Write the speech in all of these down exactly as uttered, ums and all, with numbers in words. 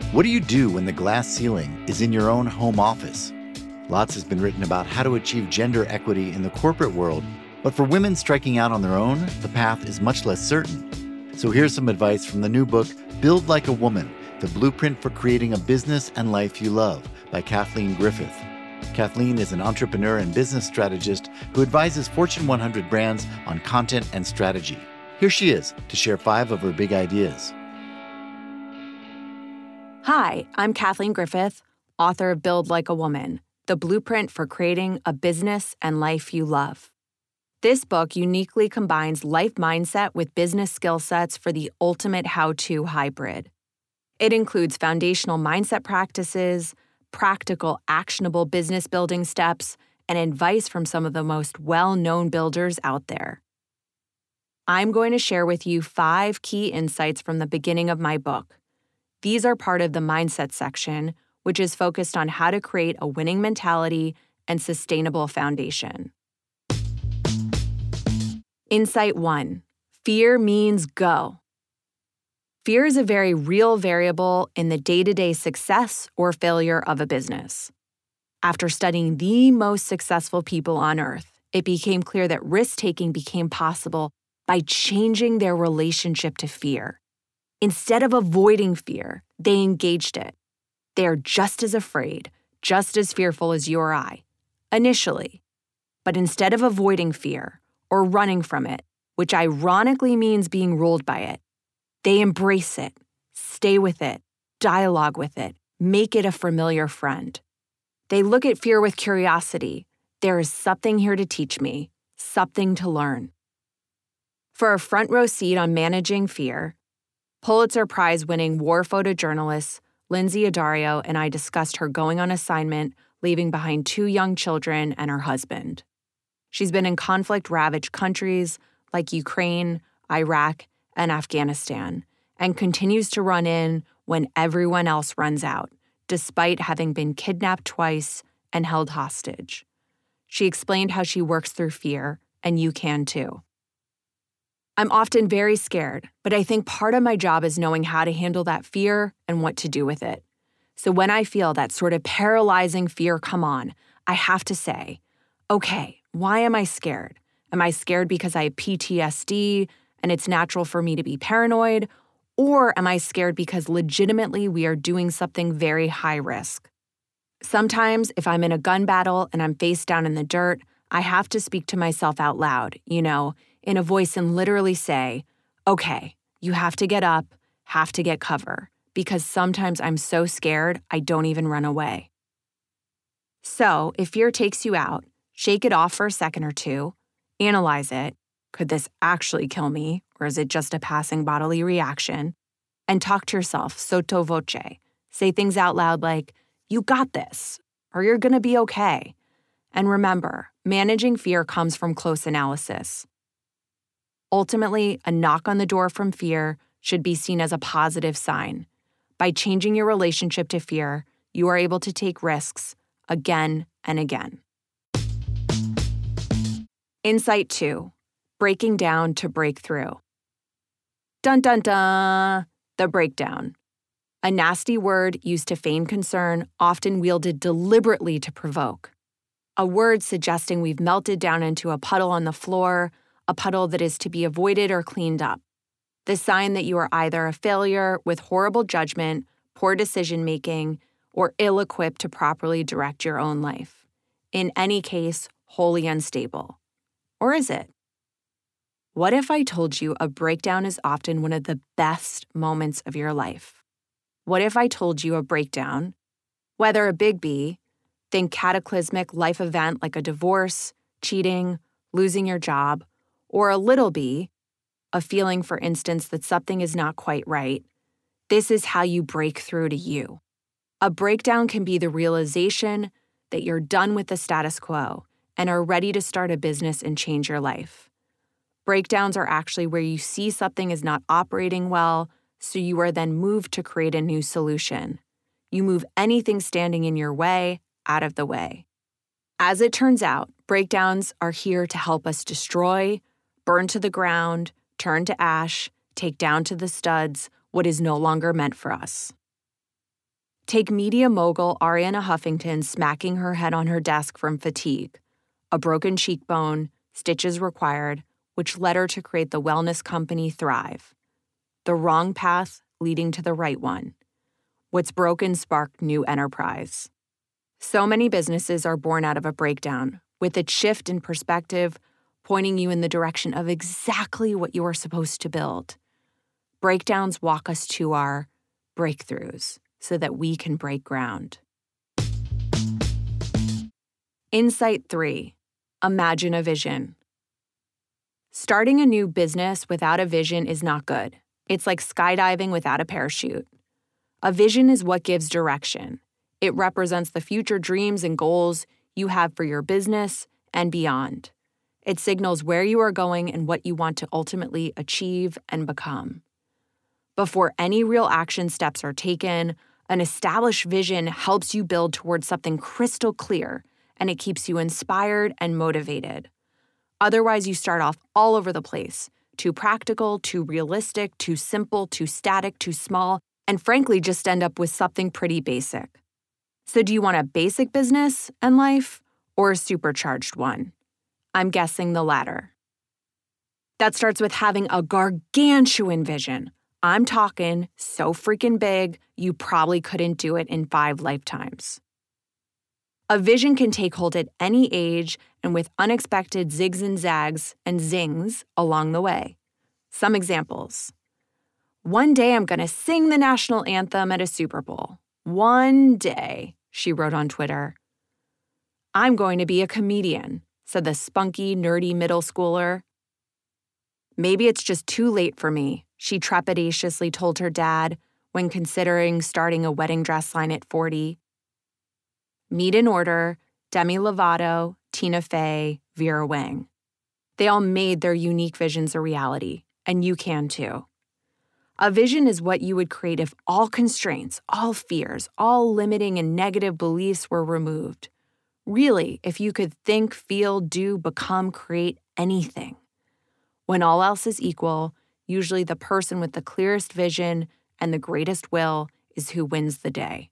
What do you do when the glass ceiling is in your own home office? Lots has been written about how to achieve gender equity in the corporate world, but for women striking out on their own, the path is much less certain. So here's some advice from the new book, Build Like a Woman, The Blueprint for Creating a Business and Life You Love by Kathleen Griffith. Kathleen is an entrepreneur and business strategist who advises Fortune one hundred brands on content and strategy. Here she is to share five of her big ideas. Hi, I'm Kathleen Griffith, author of Build Like a Woman, The Blueprint for Creating a Business and Life You Love. This book uniquely combines life mindset with business skill sets for the ultimate how-to hybrid. It includes foundational mindset practices, practical, actionable business building steps, and advice from some of the most well-known builders out there. I'm going to share with you five key insights from the beginning of my book. These are part of the mindset section, which is focused on how to create a winning mentality and sustainable foundation. Insight one, fear means go. Fear is a very real variable in the day-to-day success or failure of a business. After studying the most successful people on earth, it became clear that risk-taking became possible by changing their relationship to fear. Instead of avoiding fear, they engaged it. They are just as afraid, just as fearful as you or I, initially. But instead of avoiding fear or running from it, which ironically means being ruled by it, they embrace it, stay with it, dialogue with it, make it a familiar friend. They look at fear with curiosity. There is something here to teach me, something to learn. For a front row seat on managing fear, Pulitzer Prize-winning war photojournalist Lindsay Addario and I discussed her going on assignment, leaving behind two young children and her husband. She's been in conflict-ravaged countries like Ukraine, Iraq, and Afghanistan, and continues to run in when everyone else runs out, despite having been kidnapped twice and held hostage. She explained how she works through fear, and you can too. I'm often very scared, but I think part of my job is knowing how to handle that fear and what to do with it. So when I feel that sort of paralyzing fear come on, I have to say, okay, why am I scared? Am I scared because I have P T S D and it's natural for me to be paranoid? Or am I scared because legitimately we are doing something very high risk? Sometimes if I'm in a gun battle and I'm face down in the dirt, I have to speak to myself out loud, you know, in a voice and literally say, okay, you have to get up, have to get cover, because sometimes I'm so scared I don't even run away. So if fear takes you out, shake it off for a second or two, analyze it. Could this actually kill me, or is it just a passing bodily reaction? And talk to yourself sotto voce. Say things out loud like, you got this, or you're going to be okay. And remember, managing fear comes from close analysis. Ultimately, a knock on the door from fear should be seen as a positive sign. By changing your relationship to fear, you are able to take risks again and again. Insight two, breaking down to break through. Dun dun dun, the breakdown. A nasty word used to feign concern, often wielded deliberately to provoke. A word suggesting we've melted down into a puddle on the floor, a puddle that is to be avoided or cleaned up. The sign that you are either a failure with horrible judgment, poor decision-making, or ill-equipped to properly direct your own life. In any case, wholly unstable. Or is it? What if I told you a breakdown is often one of the best moments of your life? What if I told you a breakdown, whether a big B, think cataclysmic life event like a divorce, cheating, losing your job, or a little b, a feeling, for instance, that something is not quite right, this is how you break through to you. A breakdown can be the realization that you're done with the status quo and are ready to start a business and change your life. Breakdowns are actually where you see something is not operating well, so you are then moved to create a new solution. You move anything standing in your way out of the way. As it turns out, breakdowns are here to help us destroy, burn to the ground, turn to ash, take down to the studs what is no longer meant for us. Take media mogul Arianna Huffington smacking her head on her desk from fatigue, a broken cheekbone, stitches required, which led her to create the wellness company Thrive. The wrong path leading to the right one. What's broken sparked new enterprise. So many businesses are born out of a breakdown, with its shift in perspective pointing you in the direction of exactly what you are supposed to build. Breakdowns walk us to our breakthroughs so that we can break ground. Insight three, imagine a vision. Starting a new business without a vision is not good. It's like skydiving without a parachute. A vision is what gives direction. It represents the future dreams and goals you have for your business and beyond. It signals where you are going and what you want to ultimately achieve and become. Before any real action steps are taken, an established vision helps you build towards something crystal clear, and it keeps you inspired and motivated. Otherwise, you start off all over the place, too practical, too realistic, too simple, too static, too small, and frankly, just end up with something pretty basic. So do you want a basic business and life, or a supercharged one? I'm guessing the latter. That starts with having a gargantuan vision. I'm talking so freaking big, you probably couldn't do it in five lifetimes. A vision can take hold at any age and with unexpected zigs and zags and zings along the way. Some examples. One day I'm going to sing the national anthem at a Super Bowl. One day, she wrote on Twitter. I'm going to be a comedian, said the spunky, nerdy middle schooler. Maybe it's just too late for me, she trepidatiously told her dad when considering starting a wedding dress line at forty. Meet in order, Demi Lovato, Tina Fey, Vera Wang. They all made their unique visions a reality, and you can too. A vision is what you would create if all constraints, all fears, all limiting and negative beliefs were removed. Really, if you could think, feel, do, become, create anything. When all else is equal, usually the person with the clearest vision and the greatest will is who wins the day.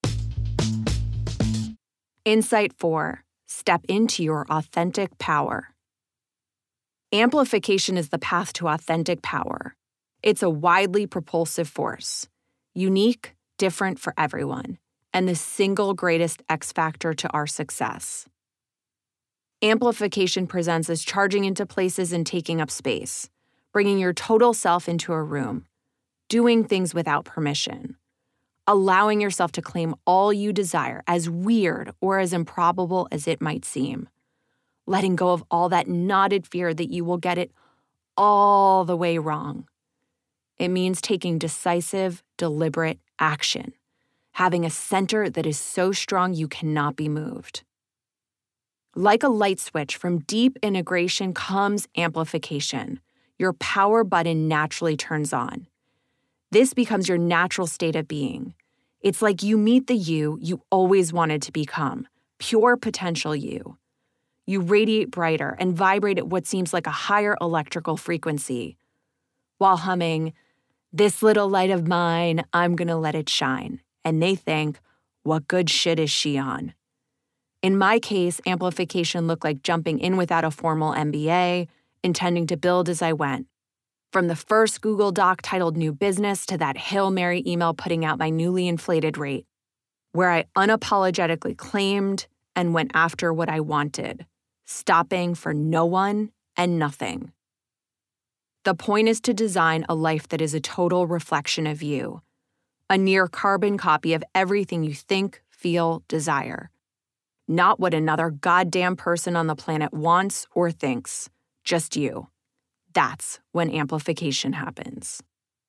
Insight four, step into your authentic power. Amplification is the path to authentic power. It's a widely propulsive force, unique, different for everyone, and the single greatest X factor to our success. Amplification presents as charging into places and taking up space, bringing your total self into a room, doing things without permission, allowing yourself to claim all you desire, as weird or as improbable as it might seem, letting go of all that knotted fear that you will get it all the way wrong. It means taking decisive, deliberate action, having a center that is so strong you cannot be moved. Like a light switch, from deep integration comes amplification. Your power button naturally turns on. This becomes your natural state of being. It's like you meet the you you always wanted to become, pure potential you. You radiate brighter and vibrate at what seems like a higher electrical frequency. While humming, "This little light of mine, I'm gonna let it shine." And they think, what good shit is she on? In my case, amplification looked like jumping in without a formal M B A, intending to build as I went. From the first Google Doc titled New Business to that Hail Mary email putting out my newly inflated rate, where I unapologetically claimed and went after what I wanted, stopping for no one and nothing. The point is to design a life that is a total reflection of you, a near carbon copy of everything you think, feel, desire. Not what another goddamn person on the planet wants or thinks, just you. That's when amplification happens.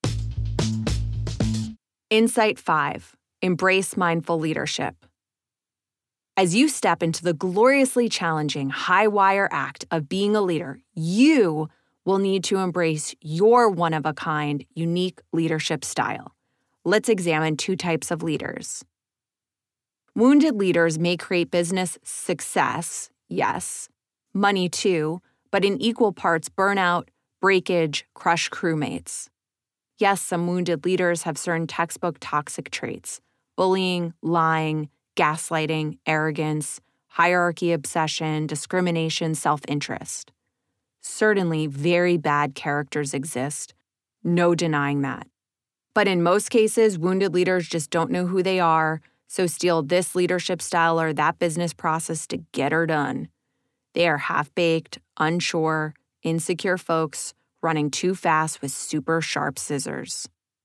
Insight five, embrace mindful leadership. As you step into the gloriously challenging high-wire act of being a leader, you will need to embrace your one-of-a-kind, unique leadership style. Let's examine two types of leaders. Wounded leaders may create business success, yes, money too, but in equal parts burnout, breakage, crush crewmates. Yes, some wounded leaders have certain textbook toxic traits, bullying, lying, gaslighting, arrogance, hierarchy obsession, discrimination, self-interest. Certainly, very bad characters exist. No denying that. But in most cases, wounded leaders just don't know who they are, so steal this leadership style or that business process to get her done. They are half-baked, unsure, insecure folks running too fast with super sharp scissors.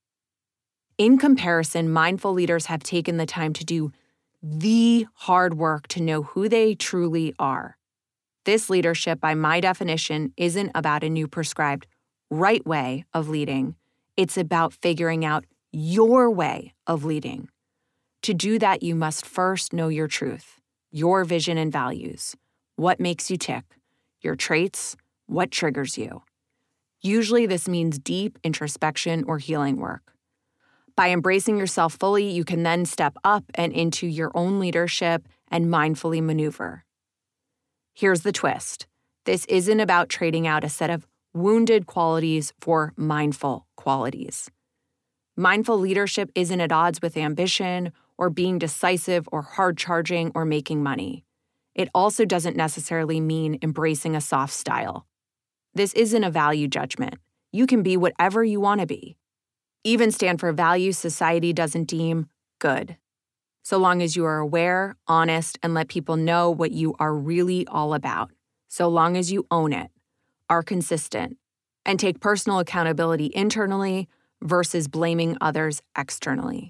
In comparison, mindful leaders have taken the time to do the hard work to know who they truly are. This leadership, by my definition, isn't about a new prescribed right way of leading. It's about figuring out your way of leading. To do that, you must first know your truth, your vision and values, what makes you tick, your traits, what triggers you. Usually this means deep introspection or healing work. By embracing yourself fully, you can then step up and into your own leadership and mindfully maneuver. Here's the twist. This isn't about trading out a set of wounded qualities for mindful qualities. Mindful leadership isn't at odds with ambition or being decisive or hard-charging or making money. It also doesn't necessarily mean embracing a soft style. This isn't a value judgment. You can be whatever you want to be. Even stand for values society doesn't deem good. So long as you are aware, honest, and let people know what you are really all about. So long as you own it, are consistent, and take personal accountability internally versus blaming others externally.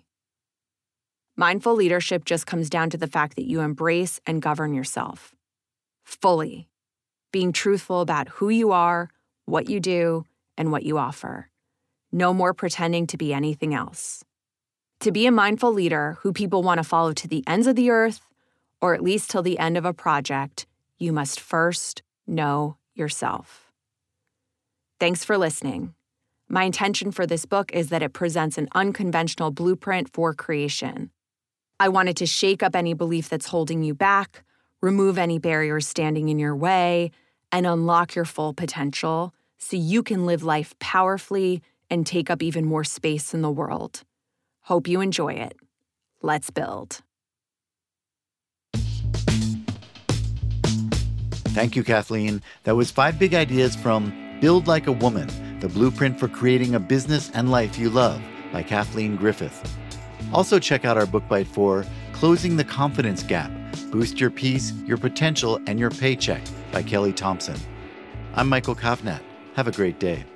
Mindful leadership just comes down to the fact that you embrace and govern yourself fully, being truthful about who you are, what you do, and what you offer. No more pretending to be anything else. To be a mindful leader who people want to follow to the ends of the earth, or at least till the end of a project, you must first know yourself. Thanks for listening. My intention for this book is that it presents an unconventional blueprint for creation. I wanted to shake up any belief that's holding you back, remove any barriers standing in your way, and unlock your full potential so you can live life powerfully and take up even more space in the world. Hope you enjoy it. Let's build. Thank you, Kathleen. That was five big ideas from Build Like a Woman, the blueprint for creating a business and life you love by Kathleen Griffith. Also check out our book bite for Closing the Confidence Gap, Boost Your Peace, Your Potential, and Your Paycheck by Kelly Thompson. I'm Michael Kovnat. Have a great day.